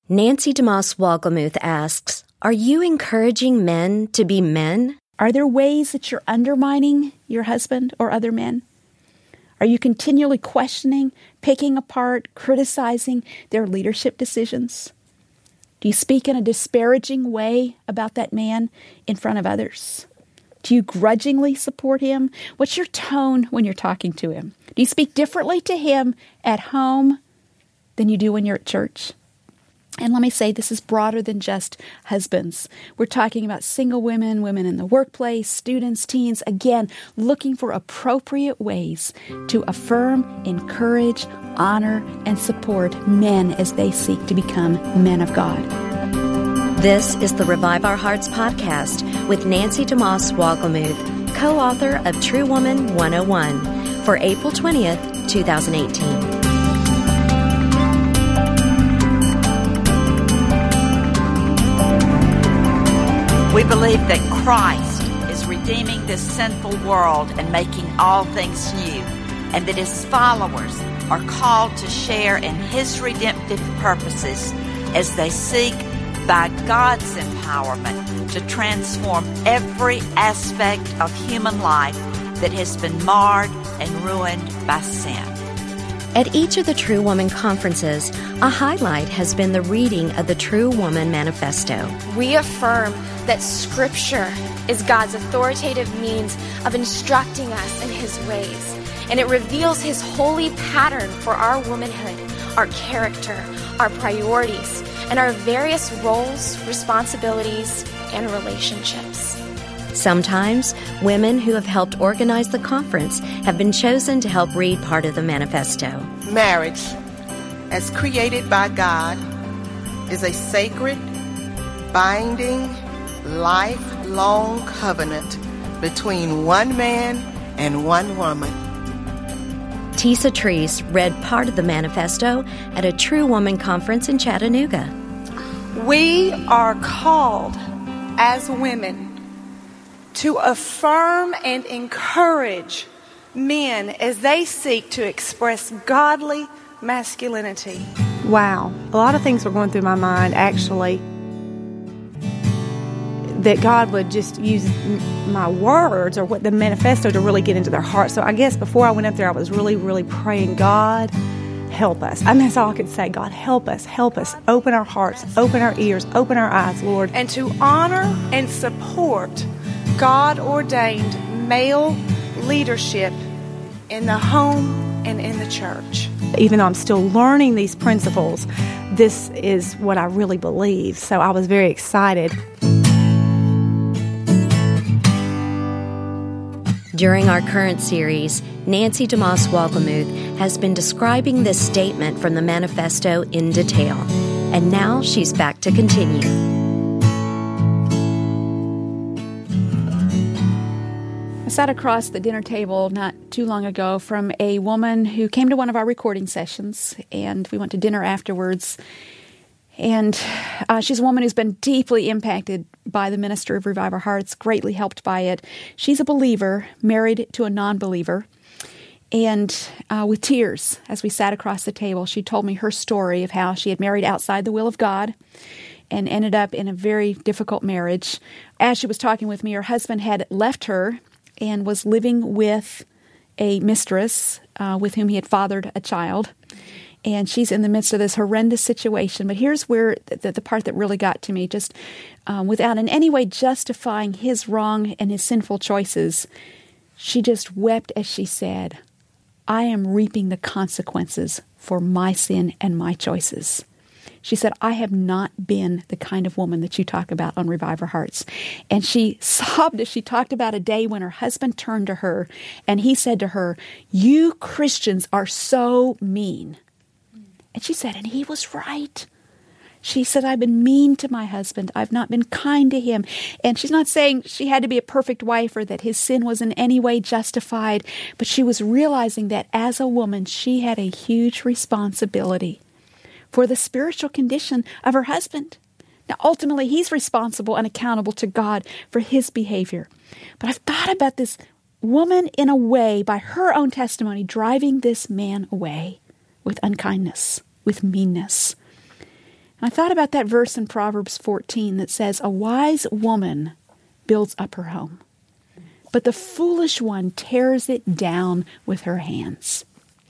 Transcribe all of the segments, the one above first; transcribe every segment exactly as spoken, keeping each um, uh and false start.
Nancy DeMoss Wolgemuth asks, are you encouraging men to be men? Are there ways that you're undermining your husband or other men? Are you continually questioning, picking apart, criticizing their leadership decisions? Do you speak in a disparaging way about that man in front of others? Do you grudgingly support him? What's your tone when you're talking to him? Do you speak differently to him at home than you do when you're at church? And let me say, this is broader than just husbands. We're talking about single women, women in the workplace, students, teens, again, looking for appropriate ways to affirm, encourage, honor, and support men as they seek to become men of God. This is the Revive Our Hearts podcast with Nancy DeMoss Wolgemuth, co-author of True Woman one oh one, for April twentieth, twenty eighteen. We believe that Christ is redeeming this sinful world and making all things new, and that His followers are called to share in His redemptive purposes as they seek, by God's empowerment, to transform every aspect of human life that has been marred and ruined by sin. At each of the True Woman conferences, a highlight has been the reading of the True Woman Manifesto. We affirm that Scripture is God's authoritative means of instructing us in His ways, and it reveals His holy pattern for our womanhood, our character, our priorities, and our various roles, responsibilities, and relationships. Sometimes, women who have helped organize the conference have been chosen to help read part of the manifesto. Marriage, as created by God, is a sacred, binding, lifelong covenant between one man and one woman. Tisa Treese read part of the manifesto at a True Woman conference in Chattanooga. We are called as women to affirm and encourage men as they seek to express godly masculinity. Wow. A lot of things were going through my mind, actually, that God would just use my words or what the manifesto to really get into their heart. So I guess before I went up there, I was really, really praying, God, help us. I mean, that's all I could say. God, help us, help us. Open our hearts, open our ears, open our eyes, Lord. And to honor and support God-ordained male leadership in the home and in the church. Even though I'm still learning these principles, this is what I really believe. So I was very excited. During our current series, Nancy DeMoss Wolgemuth has been describing this statement from the manifesto in detail. And now she's back to continue. I sat across the dinner table not too long ago from a woman who came to one of our recording sessions, and we went to dinner afterwards. And uh, she's a woman who's been deeply impacted by the ministry of Revive Our Hearts, greatly helped by it. She's a believer, married to a non-believer. And uh, with tears, as we sat across the table, she told me her story of how she had married outside the will of God and ended up in a very difficult marriage. As she was talking with me, her husband had left her and was living with a mistress uh, with whom he had fathered a child. And she's in the midst of this horrendous situation. But here's where the, the part that really got to me, just um, without in any way justifying his wrong and his sinful choices, she just wept as she said, I am reaping the consequences for my sin and my choices. She said, I have not been the kind of woman that you talk about on Revive Our Hearts. And she sobbed as she talked about a day when her husband turned to her and he said to her, you Christians are so mean. And she said, and he was right. She said, I've been mean to my husband. I've not been kind to him. And she's not saying she had to be a perfect wife or that his sin was in any way justified, but she was realizing that as a woman, she had a huge responsibility for the spiritual condition of her husband. Now, ultimately, he's responsible and accountable to God for his behavior. But I've thought about this woman in a way, by her own testimony, driving this man away with unkindness, with meanness. I thought about that verse in Proverbs fourteen that says, "A wise woman builds up her home, but the foolish one tears it down with her hands."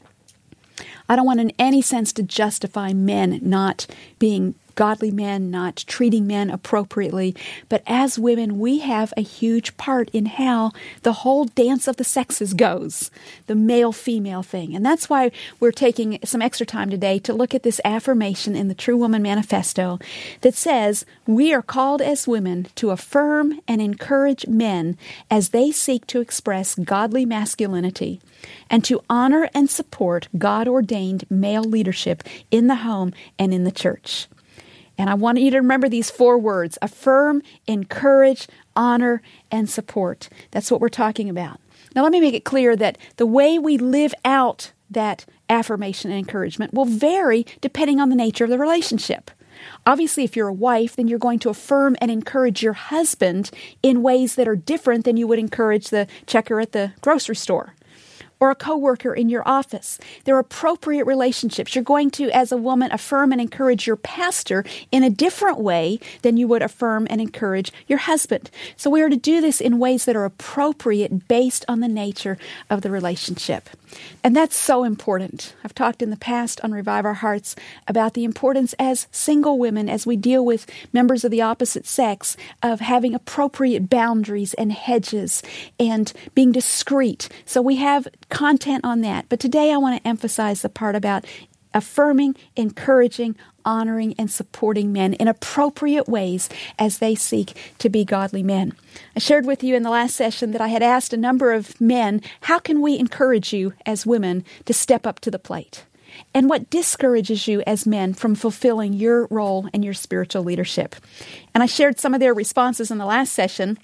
I don't want in any sense to justify men not being godly men, not treating men appropriately. But as women, we have a huge part in how the whole dance of the sexes goes, the male-female thing. And that's why we're taking some extra time today to look at this affirmation in the True Woman Manifesto that says, we are called as women to affirm and encourage men as they seek to express godly masculinity and to honor and support God-ordained male leadership in the home and in the church. And I want you to remember these four words: affirm, encourage, honor, and support. That's what we're talking about. Now, let me make it clear that the way we live out that affirmation and encouragement will vary depending on the nature of the relationship. Obviously, if you're a wife, then you're going to affirm and encourage your husband in ways that are different than you would encourage the checker at the grocery store or a coworker in your office. They're appropriate relationships. You're going to, as a woman, affirm and encourage your pastor in a different way than you would affirm and encourage your husband. So we are to do this in ways that are appropriate based on the nature of the relationship. And that's so important. I've talked in the past on Revive Our Hearts about the importance as single women, as we deal with members of the opposite sex, of having appropriate boundaries and hedges and being discreet. So we have content on that. But today I want to emphasize the part about affirming, encouraging, honoring, and supporting men in appropriate ways as they seek to be godly men. I shared with you in the last session that I had asked a number of men, how can we encourage you as women to step up to the plate? And what discourages you as men from fulfilling your role and your spiritual leadership? And I shared some of their responses in the last session.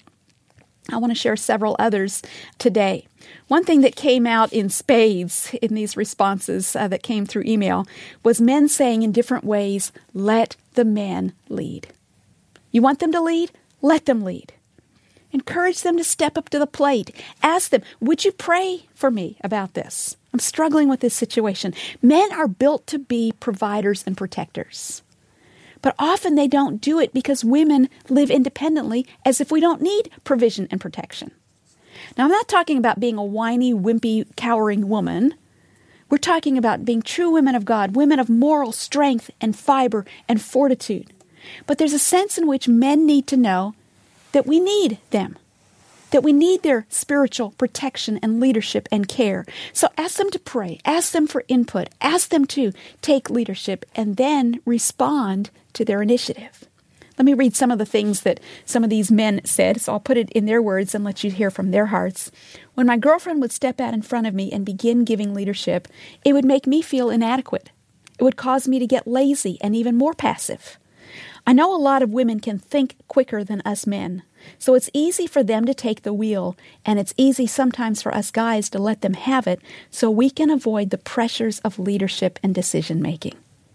I want to share several others today. One thing that came out in spades in these responses uh, that came through email was men saying in different ways, let the men lead. You want them to lead? Let them lead. Encourage them to step up to the plate. Ask them, would you pray for me about this? I'm struggling with this situation. Men are built to be providers and protectors. But often they don't do it because women live independently as if we don't need provision and protection. Now, I'm not talking about being a whiny, wimpy, cowering woman. We're talking about being true women of God, women of moral strength and fiber and fortitude. But there's a sense in which men need to know that we need them, that we need their spiritual protection and leadership and care. So ask them to pray, ask them for input, ask them to take leadership, and then respond to their initiative. Let me read some of the things that some of these men said, so I'll put it in their words and let you hear from their hearts. When my girlfriend would step out in front of me and begin giving leadership, it would make me feel inadequate. It would cause me to get lazy and even more passive. I know a lot of women can think quicker than us men, so it's easy for them to take the wheel, and it's easy sometimes for us guys to let them have it so we can avoid the pressures of leadership and decision-making.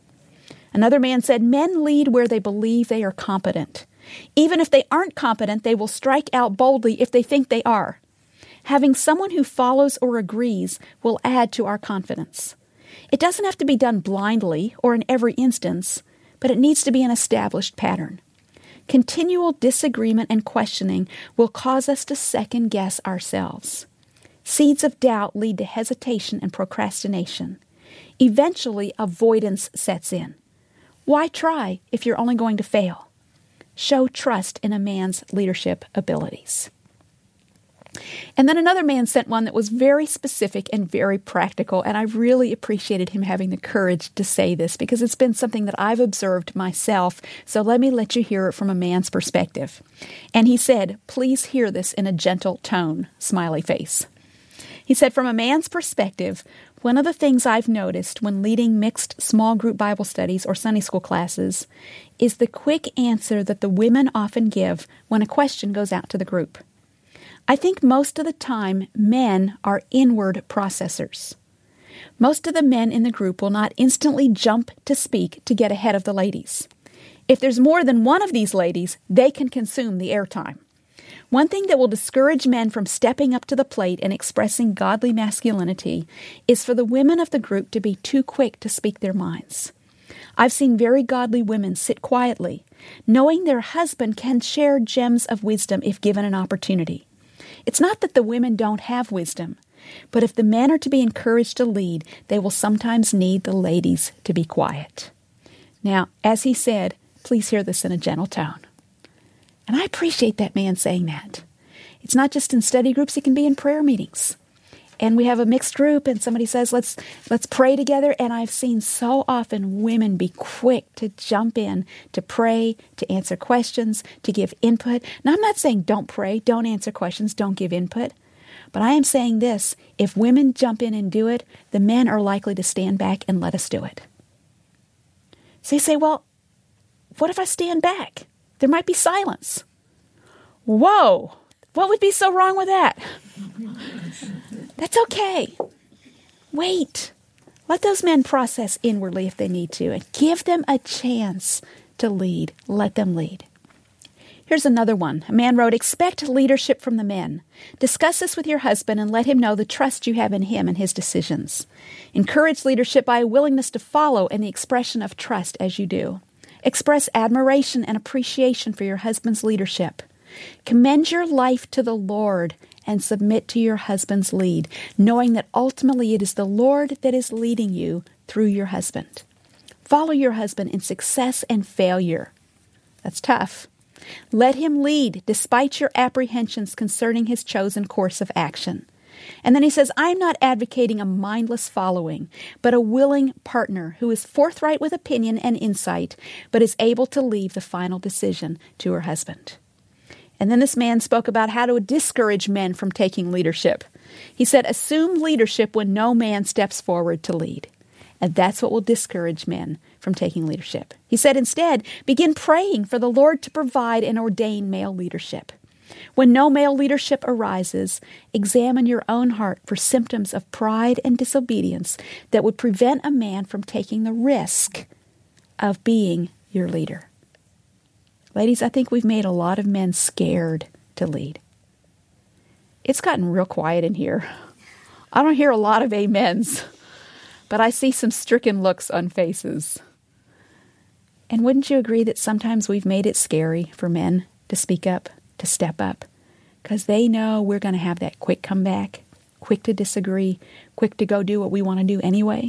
Another man said, men lead where they believe they are competent. Even if they aren't competent, they will strike out boldly if they think they are. Having someone who follows or agrees will add to our confidence. It doesn't have to be done blindly or in every instance, but it needs to be an established pattern. Continual disagreement and questioning will cause us to second-guess ourselves. Seeds of doubt lead to hesitation and procrastination. Eventually, avoidance sets in. Why try if you're only going to fail? Show trust in a man's leadership abilities. And then another man sent one that was very specific and very practical, and I really appreciated him having the courage to say this because it's been something that I've observed myself, so let me let you hear it from a man's perspective. And he said, please hear this in a gentle tone, smiley face. He said, from a man's perspective, one of the things I've noticed when leading mixed small group Bible studies or Sunday school classes is the quick answer that the women often give when a question goes out to the group. I think most of the time men are inward processors. Most of the men in the group will not instantly jump to speak to get ahead of the ladies. If there's more than one of these ladies, they can consume the airtime. One thing that will discourage men from stepping up to the plate and expressing godly masculinity is for the women of the group to be too quick to speak their minds. I've seen very godly women sit quietly, knowing their husband can share gems of wisdom if given an opportunity. It's not that the women don't have wisdom, but if the men are to be encouraged to lead, they will sometimes need the ladies to be quiet. Now, as he said, please hear this in a gentle tone. And I appreciate that man saying that. It's not just in study groups, it can be in prayer meetings. And we have a mixed group and somebody says, let's let's pray together. And I've seen so often women be quick to jump in, to pray, to answer questions, to give input. Now, I'm not saying don't pray, don't answer questions, don't give input. But I am saying this, if women jump in and do it, the men are likely to stand back and let us do it. So you say, well, what if I stand back? There might be silence. Whoa, what would be so wrong with that? That's okay. Wait. Let those men process inwardly if they need to, and give them a chance to lead. Let them lead. Here's another one. A man wrote, expect leadership from the men. Discuss this with your husband and let him know the trust you have in him and his decisions. Encourage leadership by a willingness to follow and the expression of trust as you do. Express admiration and appreciation for your husband's leadership. Commend your life to the Lord and submit to your husband's lead, knowing that ultimately it is the Lord that is leading you through your husband. Follow your husband in success and failure. That's tough. Let him lead despite your apprehensions concerning his chosen course of action. And then he says, I'm not advocating a mindless following, but a willing partner who is forthright with opinion and insight, but is able to leave the final decision to her husband. And then this man spoke about how to discourage men from taking leadership. He said, assume leadership when no man steps forward to lead. And that's what will discourage men from taking leadership. He said, instead, begin praying for the Lord to provide and ordain male leadership. When no male leadership arises, examine your own heart for symptoms of pride and disobedience that would prevent a man from taking the risk of being your leader. Ladies, I think we've made a lot of men scared to lead. It's gotten real quiet in here. I don't hear a lot of amens, but I see some stricken looks on faces. And wouldn't you agree that sometimes we've made it scary for men to speak up, to step up, because they know we're going to have that quick comeback, quick to disagree, quick to go do what we want to do anyway?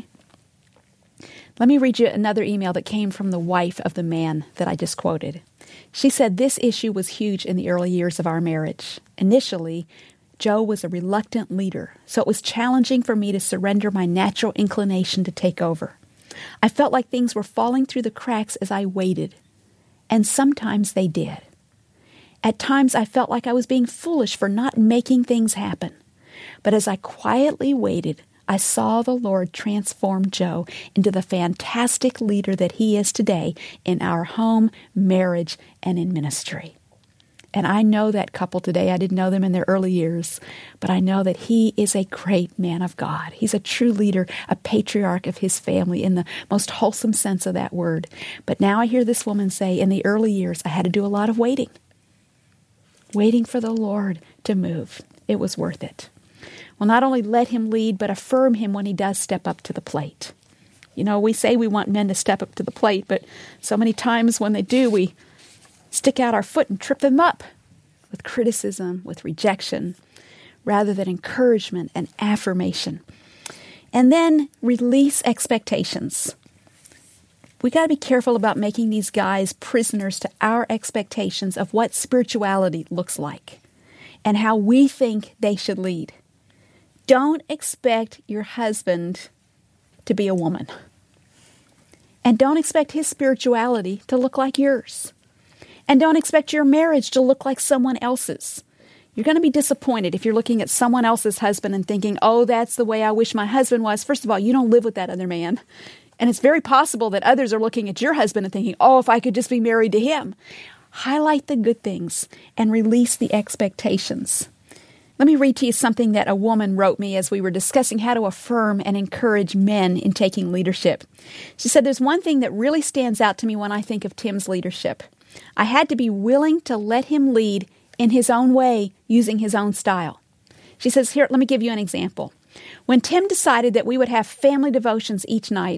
Let me read you another email that came from the wife of the man that I just quoted. She said, this issue was huge in the early years of our marriage. Initially, Joe was a reluctant leader, so it was challenging for me to surrender my natural inclination to take over. I felt like things were falling through the cracks as I waited, and sometimes they did. At times, I felt like I was being foolish for not making things happen. But as I quietly waited, I saw the Lord transform Joe into the fantastic leader that he is today in our home, marriage, and in ministry. And I know that couple today. I didn't know them in their early years, but I know that he is a great man of God. He's a true leader, a patriarch of his family in the most wholesome sense of that word. But now I hear this woman say, in the early years, I had to do a lot of waiting. Waiting for the Lord to move. It was worth it. Well, not only let him lead, but affirm him when he does step up to the plate. You know, we say we want men to step up to the plate, but so many times when they do, we stick out our foot and trip them up with criticism, with rejection, rather than encouragement and affirmation. And then release expectations. We got to be careful about making these guys prisoners to our expectations of what spirituality looks like and how we think they should lead. Don't expect your husband to be a woman. And don't expect his spirituality to look like yours. And don't expect your marriage to look like someone else's. You're going to be disappointed if you're looking at someone else's husband and thinking, oh, that's the way I wish my husband was. First of all, you don't live with that other man. And it's very possible that others are looking at your husband and thinking, oh, if I could just be married to him. Highlight the good things and release the expectations. Let me read to you something that a woman wrote me as we were discussing how to affirm and encourage men in taking leadership. She said, there's one thing that really stands out to me when I think of Tim's leadership. I had to be willing to let him lead in his own way, using his own style. She says, here, let me give you an example. When Tim decided that we would have family devotions each night,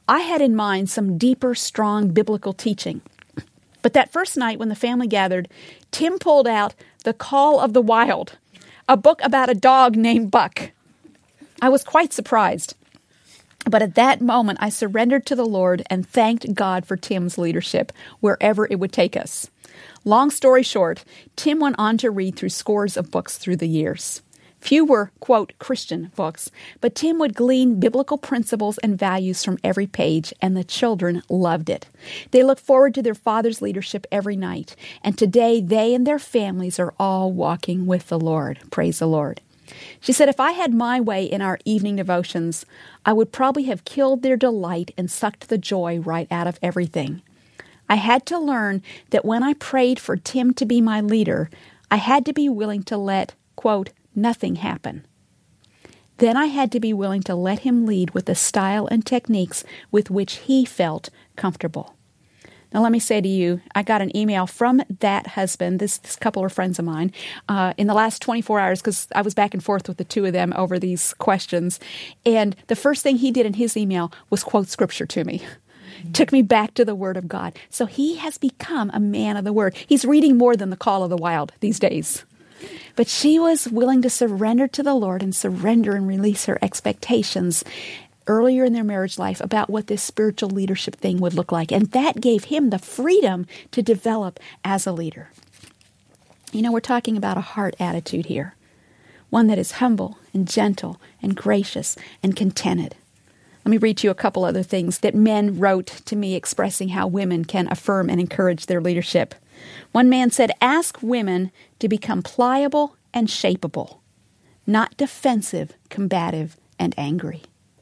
I had in mind some deeper, strong biblical teaching. But that first night when the family gathered, Tim pulled out The Call of the Wild, a book about a dog named Buck. I was quite surprised. But at that moment, I surrendered to the Lord and thanked God for Tim's leadership, wherever it would take us. Long story short, Tim went on to read through scores of books through the years. Few were, quote, Christian books, but Tim would glean biblical principles and values from every page, and the children loved it. They look forward to their father's leadership every night, and today they and their families are all walking with the Lord. Praise the Lord. She said, if I had my way in our evening devotions, I would probably have killed their delight and sucked the joy right out of everything. I had to learn that when I prayed for Tim to be my leader, I had to be willing to let, quote, nothing happen. Then I had to be willing to let him lead with the style and techniques with which he felt comfortable. Now, let me say to you, I got an email from that husband, this, this couple are friends of mine, uh, in the last twenty-four hours, because I was back and forth with the two of them over these questions. And the first thing he did in his email was quote Scripture to me. Mm-hmm. Took me back to the Word of God. So he has become a man of the Word. He's reading more than The Call of the Wild these days. But she was willing to surrender to the Lord and surrender and release her expectations earlier in their marriage life about what this spiritual leadership thing would look like. And that gave him the freedom to develop as a leader. You know, we're talking about a heart attitude here. One that is humble and gentle and gracious and contented. Let me read you a couple other things that men wrote to me expressing how women can affirm and encourage their leadership. One man said, ask women to become pliable and shapeable, not defensive, combative, and angry.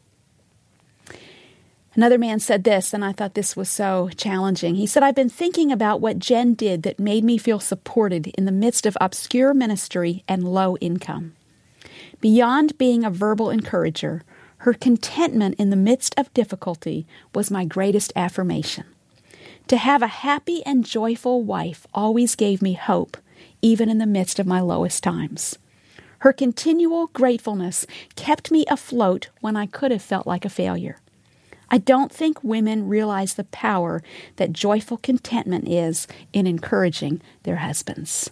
Another man said this, and I thought this was so challenging. He said, I've been thinking about what Jen did that made me feel supported in the midst of obscure ministry and low income. Beyond being a verbal encourager, her contentment in the midst of difficulty was my greatest affirmation. To have a happy and joyful wife always gave me hope, even in the midst of my lowest times. Her continual gratefulness kept me afloat when I could have felt like a failure. I don't think women realize the power that joyful contentment is in encouraging their husbands.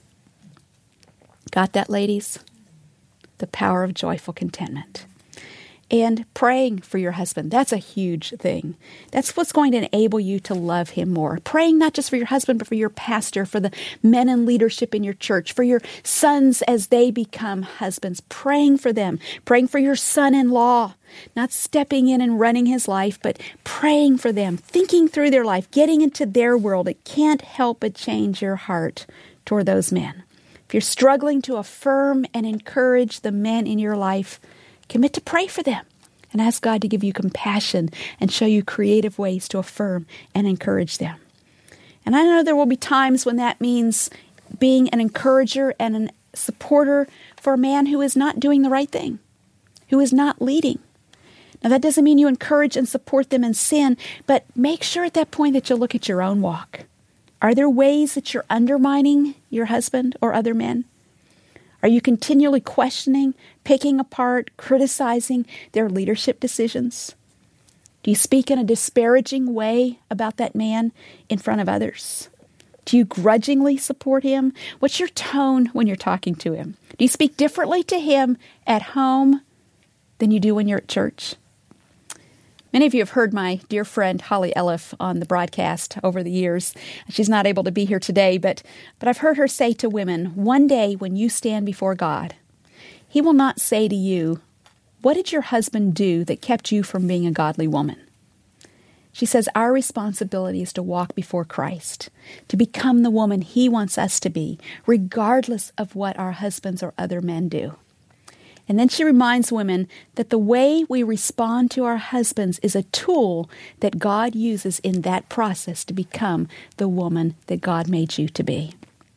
Got that, ladies? The power of joyful contentment. And praying for your husband, that's a huge thing. That's what's going to enable you to love him more. Praying not just for your husband, but for your pastor, for the men in leadership in your church, for your sons as they become husbands. Praying for them. Praying for your son-in-law. Not stepping in and running his life, but praying for them. Thinking through their life. Getting into their world. It can't help but change your heart toward those men. If you're struggling to affirm and encourage the men in your life, commit to pray for them and ask God to give you compassion and show you creative ways to affirm and encourage them. And I know there will be times when that means being an encourager and a supporter for a man who is not doing the right thing, who is not leading. Now, that doesn't mean you encourage and support them in sin, but make sure at that point that you look at your own walk. Are there ways that you're undermining your husband or other men? Are you continually questioning, picking apart, criticizing their leadership decisions? Do you speak in a disparaging way about that man in front of others? Do you grudgingly support him? What's your tone when you're talking to him? Do you speak differently to him at home than you do when you're at church? Many of you have heard my dear friend Holly Elliff on the broadcast over the years. She's not able to be here today, but, but I've heard her say to women, one day when you stand before God, He will not say to you, what did your husband do that kept you from being a godly woman? She says our responsibility is to walk before Christ, to become the woman He wants us to be, regardless of what our husbands or other men do. And then she reminds women that the way we respond to our husbands is a tool that God uses in that process to become the woman that God made you to be.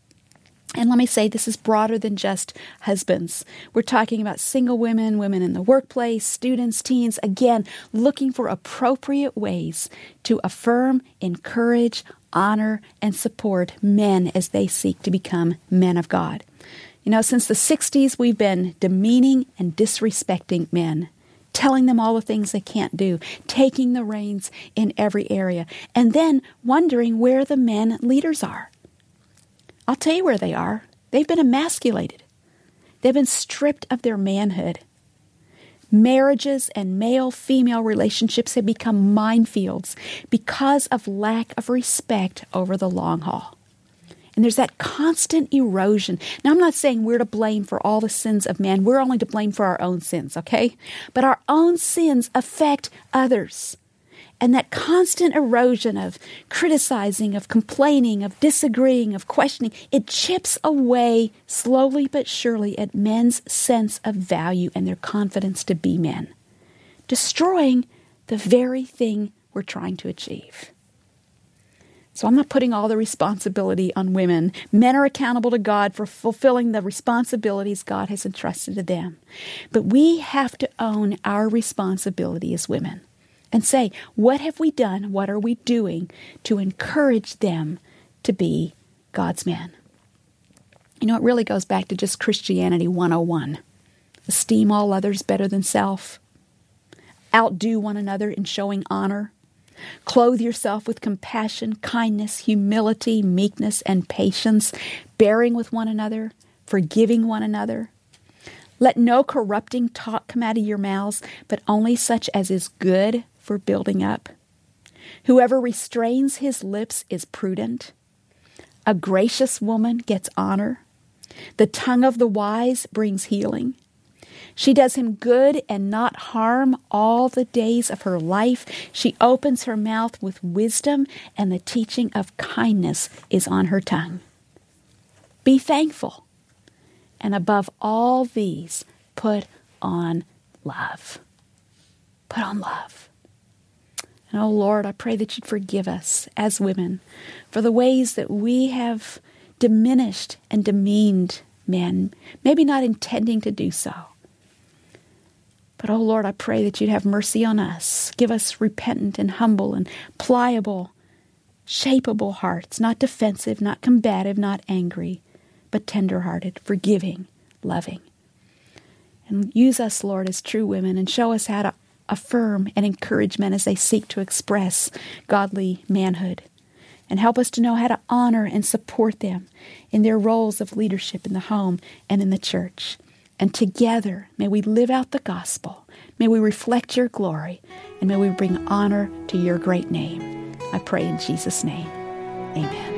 And let me say, this is broader than just husbands. We're talking about single women, women in the workplace, students, teens, again, looking for appropriate ways to affirm, encourage, honor, and support men as they seek to become men of God. You know, since the sixties, we've been demeaning and disrespecting men, telling them all the things they can't do, taking the reins in every area, and then wondering where the men leaders are. I'll tell you where they are. They've been emasculated. They've been stripped of their manhood. Marriages and male-female relationships have become minefields because of lack of respect over the long haul. And there's that constant erosion. Now, I'm not saying we're to blame for all the sins of man. We're only to blame for our own sins, okay? But our own sins affect others. And that constant erosion of criticizing, of complaining, of disagreeing, of questioning, it chips away slowly but surely at men's sense of value and their confidence to be men, destroying the very thing we're trying to achieve. So I'm not putting all the responsibility on women. Men are accountable to God for fulfilling the responsibilities God has entrusted to them. But we have to own our responsibility as women and say, what have we done? What are we doing to encourage them to be God's men? You know, it really goes back to just Christianity one oh one. Esteem all others better than self. Outdo one another in showing honor. Clothe yourself with compassion, kindness, humility, meekness, and patience, bearing with one another, forgiving one another. Let no corrupting talk come out of your mouths, but only such as is good for building up. Whoever restrains his lips is prudent. A gracious woman gets honor. The tongue of the wise brings healing. She does him good and not harm all the days of her life. She opens her mouth with wisdom, and the teaching of kindness is on her tongue. Be thankful, and above all these, put on love. Put on love. And oh Lord, I pray that you'd forgive us as women for the ways that we have diminished and demeaned men, maybe not intending to do so. But, oh Lord, I pray that you'd have mercy on us. Give us repentant and humble and pliable, shapeable hearts, not defensive, not combative, not angry, but tender-hearted, forgiving, loving. And use us, Lord, as true women, and show us how to affirm and encourage men as they seek to express godly manhood. And help us to know how to honor and support them in their roles of leadership in the home and in the church. And together, may we live out the gospel. May we reflect your glory. And may we bring honor to your great name. I pray in Jesus' name. Amen.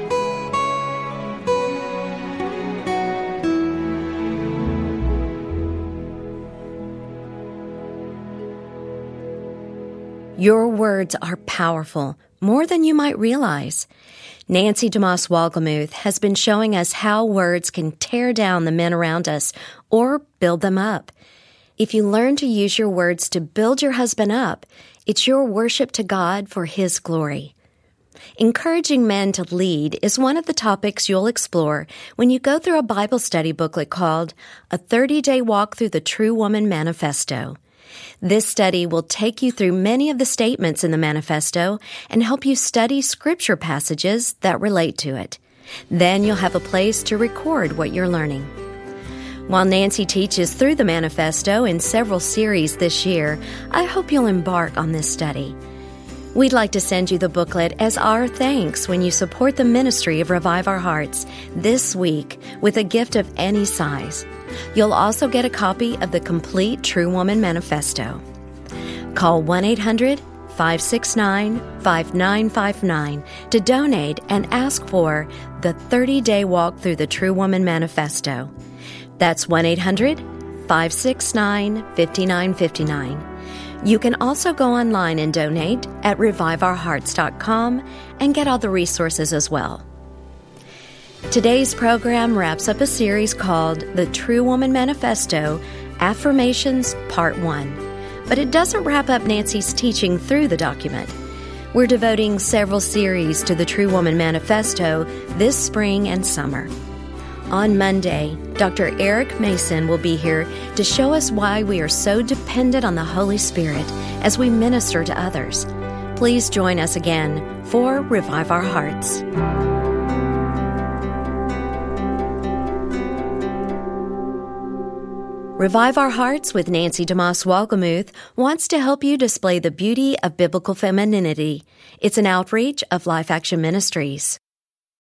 Your words are powerful, more than you might realize. Nancy DeMoss Wolgemuth has been showing us how words can tear down the men around us or build them up. If you learn to use your words to build your husband up, it's your worship to God for His glory. Encouraging men to lead is one of the topics you'll explore when you go through a Bible study booklet called A thirty-Day Walk Through the True Woman Manifesto. This study will take you through many of the statements in the manifesto and help you study scripture passages that relate to it. Then you'll have a place to record what you're learning. While Nancy teaches through the manifesto in several series this year, I hope you'll embark on this study. We'd like to send you the booklet as our thanks when you support the ministry of Revive Our Hearts this week with a gift of any size. You'll also get a copy of the complete True Woman Manifesto. Call one eight hundred, five six nine, five nine five nine to donate and ask for the thirty-Day Walk Through the True Woman Manifesto. That's one eight hundred, five six nine, five nine five nine. You can also go online and donate at revive our hearts dot com and get all the resources as well. Today's program wraps up a series called The True Woman Manifesto, Affirmations Part one. But it doesn't wrap up Nancy's teaching through the document. We're devoting several series to the True Woman Manifesto this spring and summer. On Monday, Doctor Eric Mason will be here to show us why we are so dependent on the Holy Spirit as we minister to others. Please join us again for Revive Our Hearts. Revive Our Hearts with Nancy DeMoss Wolgemuth wants to help you display the beauty of biblical femininity. It's an outreach of Life Action Ministries.